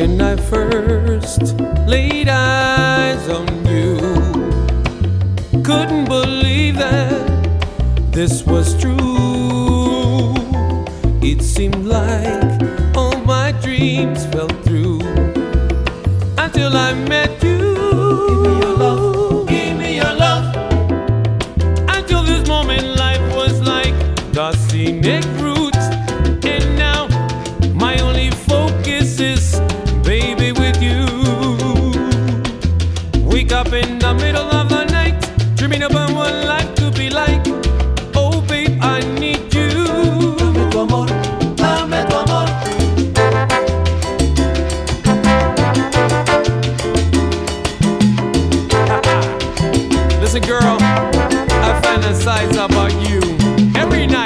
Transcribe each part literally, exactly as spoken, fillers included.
when I first laid eyes on you. Couldn't believe that this was true. It seemed like all my dreams fell through until I met you. Give me your love, give me your love. Until this moment life was like the scenic route, and now my only focus is, baby, with you. Wake up in the middle of the night, dreaming about what life could be like. Oh babe, I need you. Dame tu amor, dame tu amor. Listen girl, I fantasize about you every night.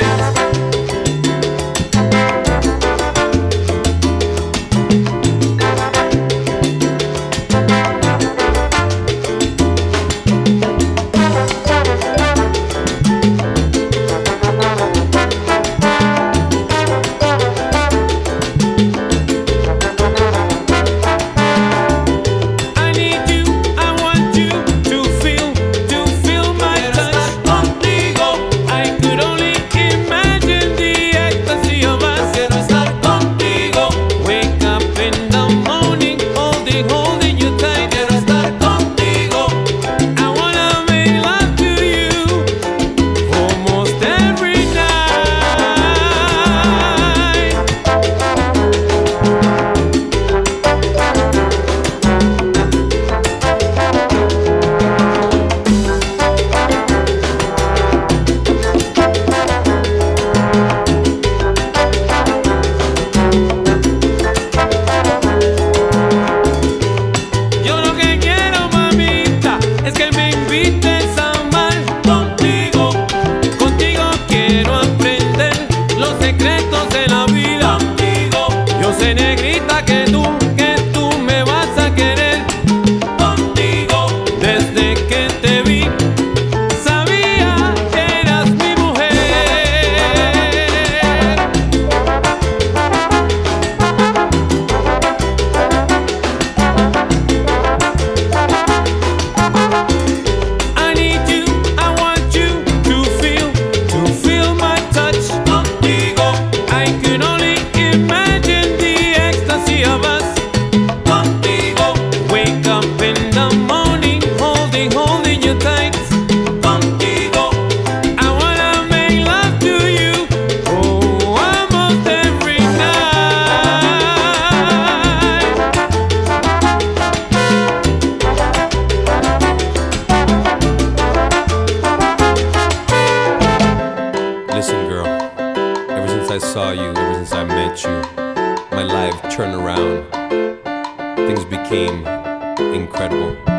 Listen girl, ever since I saw you, ever since I met you, my life turned around. Things became incredible.